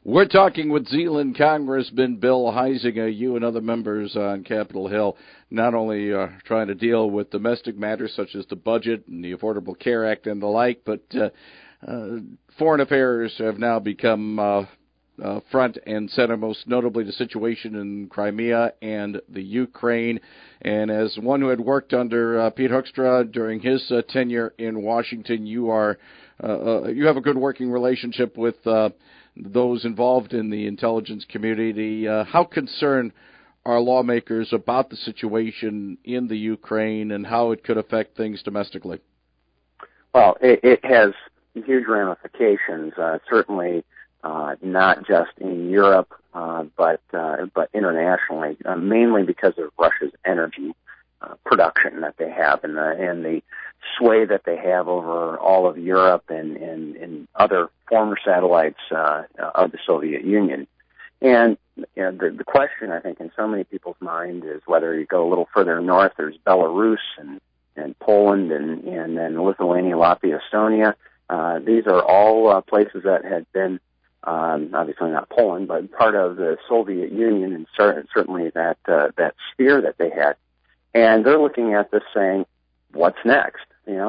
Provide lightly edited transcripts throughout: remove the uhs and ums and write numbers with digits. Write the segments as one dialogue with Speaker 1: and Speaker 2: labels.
Speaker 1: We're talking with Zeeland Congressman Bill Huizenga. You and other members on Capitol Hill not only are trying to deal with domestic matters such as the budget and the Affordable Care Act and the like, but foreign affairs have now become front and center, most notably the situation in Crimea and the Ukraine. And as one who had worked under Pete Hoekstra during his tenure in Washington, you have a good working relationship with those involved in the intelligence community. How concerned are lawmakers about the situation in the Ukraine and how it could affect things domestically?
Speaker 2: Well, it has huge ramifications, certainly not just in Europe, but internationally, mainly because of Russia's energy production that they have and the sway that they have over all of Europe and other former satellites of the Soviet Union. And the question, I think, in so many people's mind is whether you go a little further north, there's Belarus and Poland and then Lithuania, Latvia, Estonia. These are all places that had been, obviously not Poland, but part of the Soviet Union and certainly that sphere that they had. And they're looking at this saying, what's next?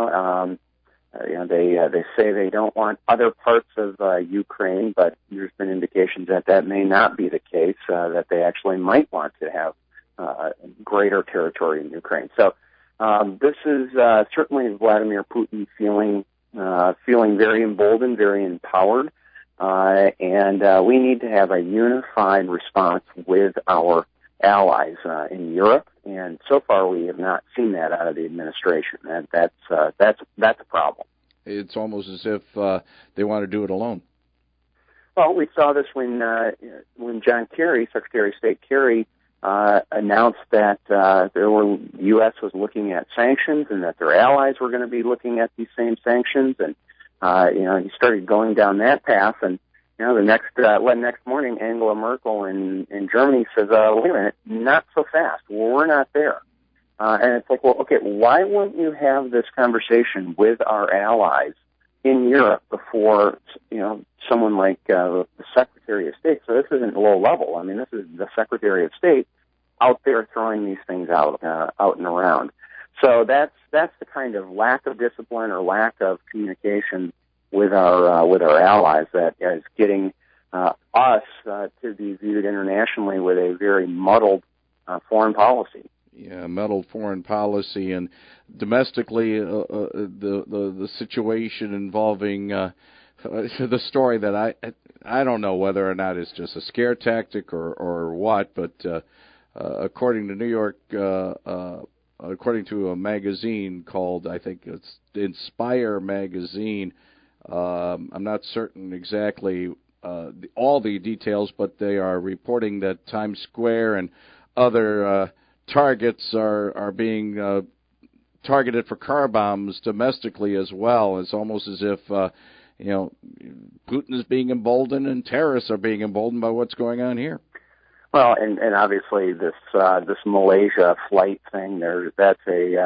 Speaker 2: They say they don't want other parts of Ukraine, but there's been indications that may not be the case, that they actually might want to have greater territory in Ukraine. So this is certainly Vladimir Putin feeling very emboldened, very empowered, and we need to have a unified response with our allies in Europe, and so far we have not seen that out of the administration. That's a problem.
Speaker 1: It's almost as if they want to do it alone.
Speaker 2: Well, we saw this when John Kerry, Secretary of State Kerry, announced that the U.S. was looking at sanctions and that their allies were going to be looking at these same sanctions, and he started going down that path, and the next morning, Angela Merkel in Germany says, wait a minute, not so fast. Well, we're not there. And it's like, well, okay, why wouldn't you have this conversation with our allies in Europe before, someone like the Secretary of State? So this isn't low level. I mean, this is the Secretary of State out there throwing these things out and around. So that's the kind of lack of discipline or lack of communication with our allies that is getting us to be viewed internationally with a very muddled foreign policy.
Speaker 1: Yeah, muddled foreign policy, and domestically the situation involving the story that I don't know whether or not it's just a scare tactic or what, but according to New York. According to a magazine called, I think it's Inspire magazine, I'm not certain exactly all the details, but they are reporting that Times Square and other targets are being targeted for car bombs domestically as well. It's almost as if Putin is being emboldened and terrorists are being emboldened by what's going on here.
Speaker 2: Well, and obviously this Malaysia flight thing that's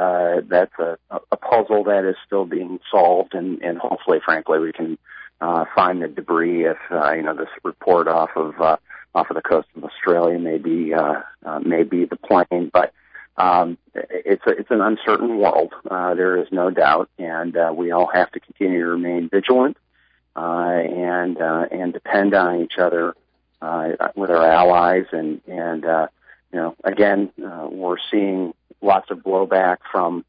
Speaker 2: a puzzle that is still being solved, and hopefully, frankly, we can find the debris if this report off of the coast of Australia may be the plane, but it's an uncertain world. There is no doubt, and we all have to continue to remain vigilant and depend on each other. With our allies, and again, we're seeing lots of blowback from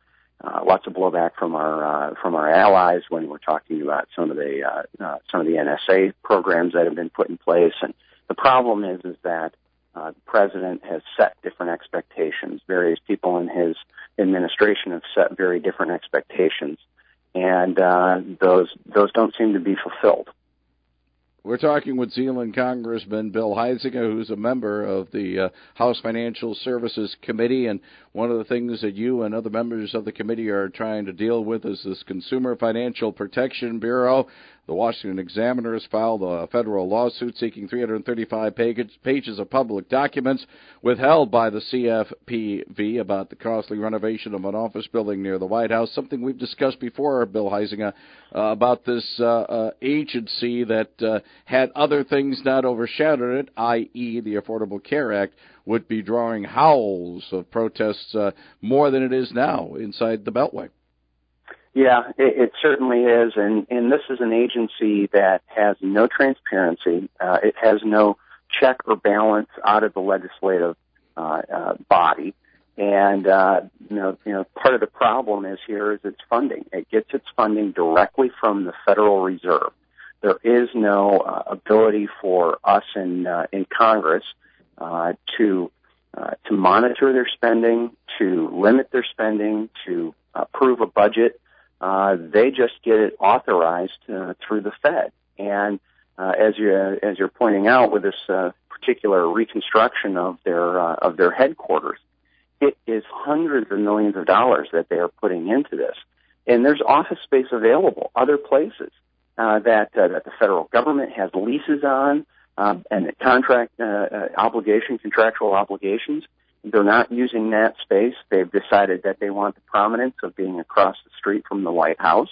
Speaker 2: our allies when we're talking about some of the NSA programs that have been put in place. And the problem is that the president has set different expectations. Various people in his administration have set very different expectations, and those don't seem to be fulfilled.
Speaker 1: We're talking with Zeeland Congressman Bill Huizenga, who's a member of the House Financial Services Committee, and one of the things that you and other members of the committee are trying to deal with is this Consumer Financial Protection Bureau. The Washington Examiner has filed a federal lawsuit seeking 335 pages of public documents withheld by the CFPB about the costly renovation of an office building near the White House, something we've discussed before, Bill Huizenga, about this agency that had other things not overshadowed it, i.e. the Affordable Care Act, would be drawing howls of protests more than it is now inside the Beltway.
Speaker 2: Yeah, it certainly is, and this is an agency that has no transparency. It has no check or balance out of the legislative body, and part of the problem is its funding. It gets its funding directly from the Federal Reserve. There is no ability for us in Congress to monitor their spending, to limit their spending, to approve a budget. They just get it authorized through the Fed. And as you're pointing out with this particular reconstruction of their headquarters, it is hundreds of millions of dollars that they are putting into this. And there's office space available other places that the federal government has leases on. And contractual obligations. They're not using that space. They've decided that they want the prominence of being across the street from the White House.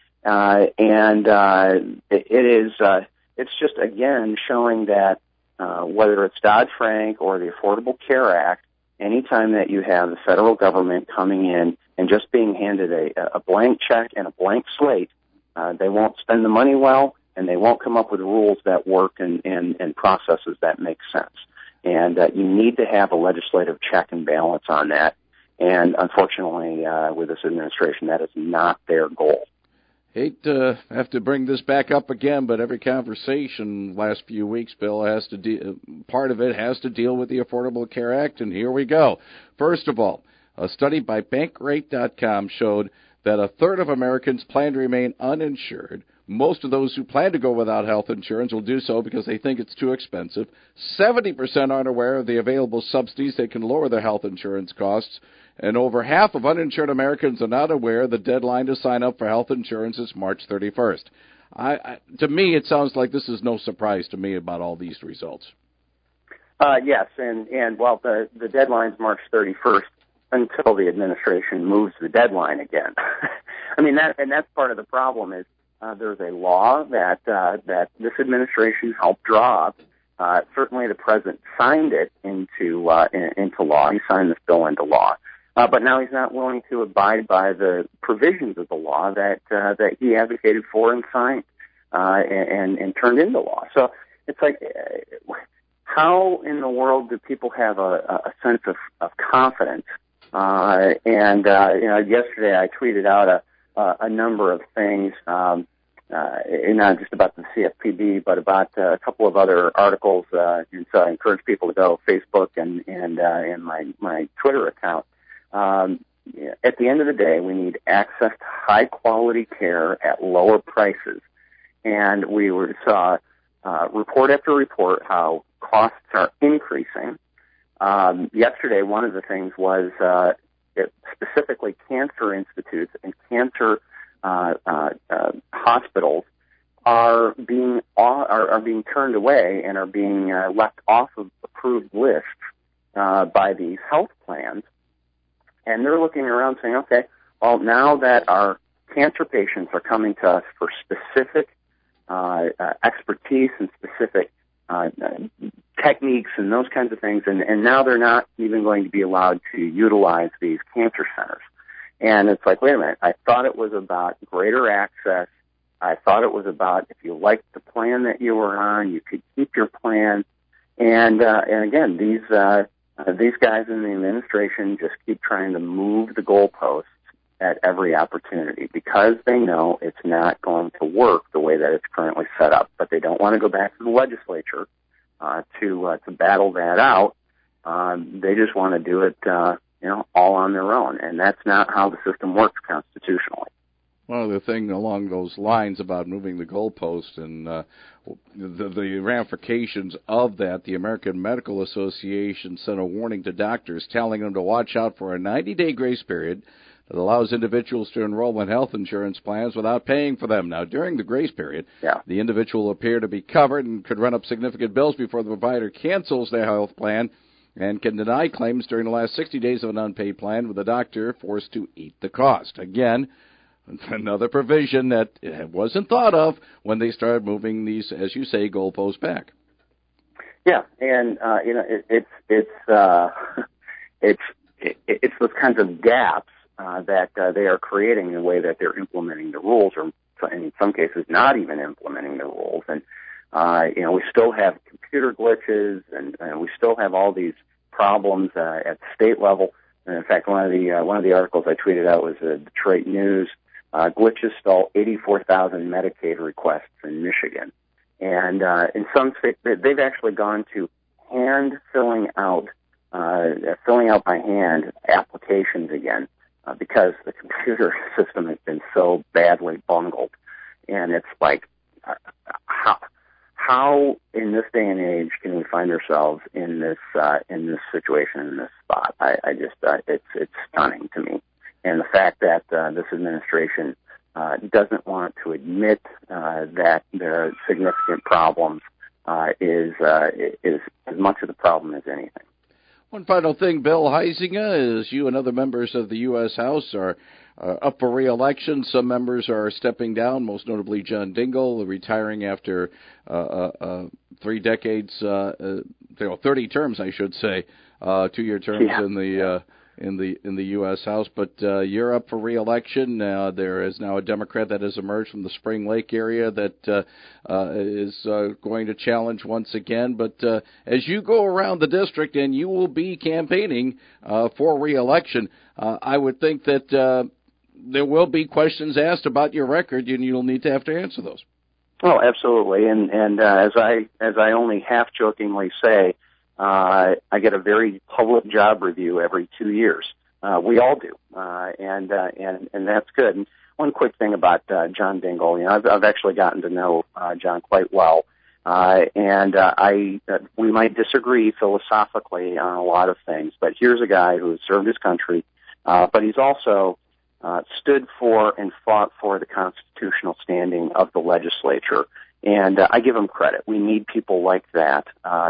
Speaker 2: It's just, again, showing that whether it's Dodd-Frank or the Affordable Care Act, anytime that you have the federal government coming in and just being handed a blank check and a blank slate, they won't spend the money well, and they won't come up with rules that work and processes that make sense. And you need to have a legislative check and balance on that. And unfortunately, with this administration, that is not their goal.
Speaker 1: Hate to have to bring this back up again, but every conversation last few weeks, Bill, part of it has to deal with the Affordable Care Act, and here we go. First of all, a study by Bankrate.com showed that a third of Americans plan to remain uninsured. Most of those who plan to go without health insurance will do so because they think it's too expensive. 70% aren't aware of the available subsidies that can lower their health insurance costs. And over half of uninsured Americans are not aware the deadline to sign up for health insurance is March 31st. To me, it sounds like this is no surprise to me about all these results.
Speaker 2: Yes, and while the deadline's March 31st until the administration moves the deadline again. I mean, that's part of the problem is there's a law that this administration helped draw up. Certainly, the president signed it into law. He signed this bill into law, but now he's not willing to abide by the provisions of the law that he advocated for and signed and turned into law. So it's like, how in the world do people have a sense of confidence? Yesterday I tweeted out a number of things. Not just about the CFPB, but about a couple of other articles. And so I encourage people to go Facebook and my Twitter account. At the end of the day, we need access to high quality care at lower prices. And we saw report after report how costs are increasing. Yesterday, one of the things was specifically cancer institutes and cancer hospitals are being turned away and are being left off of approved lists by these health plans, and they're looking around saying, okay, well, now that our cancer patients are coming to us for specific expertise and specific techniques and those kinds of things, and now they're not even going to be allowed to utilize these cancer centers. And it's like, wait a minute, I thought it was about greater access. I thought it was about if you liked the plan that you were on, you could keep your plan. And again, these guys in the administration just keep trying to move the goalposts at every opportunity because they know it's not going to work the way that it's currently set up. But they don't want to go back to the legislature to battle that out. They just want to do it all on their own, and that's not how the system works constitutionally.
Speaker 1: One other thing along those lines about moving the goalpost and the ramifications of that, the American Medical Association sent a warning to doctors telling them to watch out for a 90-day grace period that allows individuals to enroll in health insurance plans without paying for them. Now, during the grace period, the individual will appear to be covered and could run up significant bills before the provider cancels their health plan and can deny claims during the last 60 days of an unpaid plan, with the doctor forced to eat the cost. Again, another provision that wasn't thought of when they started moving these, as you say, goalposts back.
Speaker 2: Yeah, and it's those kinds of gaps that they are creating in the way that they're implementing the rules, or in some cases not even implementing the rules. And we still have computer glitches, and we still have all these problems at the state level. And in fact, one of the articles I tweeted out was Detroit News. Glitches stole 84,000 Medicaid requests in Michigan. And in some states, they've actually gone to filling out by hand applications again because the computer system has been so badly bungled. And it's like, how in this day and age can we find ourselves in this situation, in this spot? It's stunning to me. And the fact that this administration doesn't want to admit that there are significant problems is as much of the problem as anything.
Speaker 1: One final thing, Bill Huizenga, is you and other members of the U.S. House are up for re-election. Some members are stepping down, most notably John Dingell, retiring after 3 decades, 30 terms, I should say, 2-year terms in the U.S. House. But you're up for re-election. There is now a Democrat that has emerged from the Spring Lake area that is going to challenge once again. But as you go around the district, and you will be campaigning for re-election, I would think that there will be questions asked about your record, and you'll need to have to answer those.
Speaker 2: Oh, absolutely. And as I only half jokingly say, I get a very public job review every 2 years. We all do, and that's good. And one quick thing about John Dingell, I've actually gotten to know John quite well, and we might disagree philosophically on a lot of things, but here's a guy who has served his country, but he's also stood for and fought for the constitutional standing of the legislature. And I give him credit. We need people like that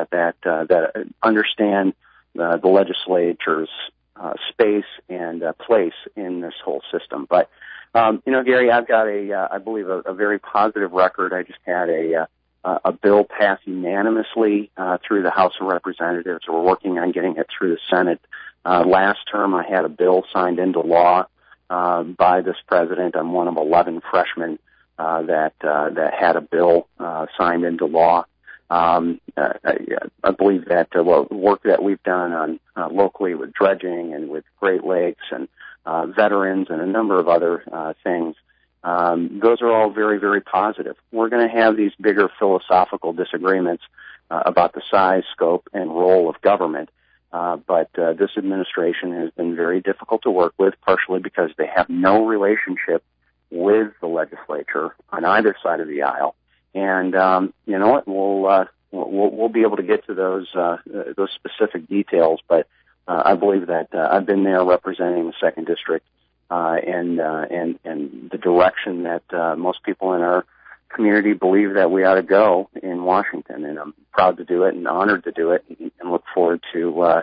Speaker 2: that understand the legislature's space and place in this whole system. But Gary, I've got I believe a very positive record. I just had a bill pass unanimously through the House of Representatives. We're working on getting it through the Senate. Last term, I had a bill signed into law by this president. I'm one of 11 freshmen that had a bill signed into law. I believe that work that we've done on locally with dredging and with Great Lakes and veterans and a number of other things, those are all very, very positive. We're going to have these bigger philosophical disagreements about the size, scope, and role of government. But this administration has been very difficult to work with, partially because they have no relationship with the legislature on either side of the aisle. And you know what? We'll be able to get to those specific details. But I believe that I've been there representing the 2nd District and the direction that most people in our community believe that we ought to go in Washington. And I'm proud to do it and honored to do it, and look forward to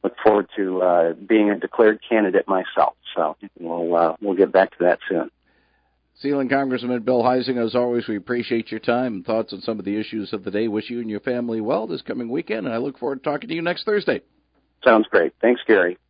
Speaker 2: being a declared candidate myself. So we'll get back to that soon.
Speaker 1: Sealand Congressman Bill Huizenga, as always, we appreciate your time and thoughts on some of the issues of the day. Wish you and your family well this coming weekend, and I look forward to talking to you next Thursday.
Speaker 2: Sounds great. Thanks, Gary.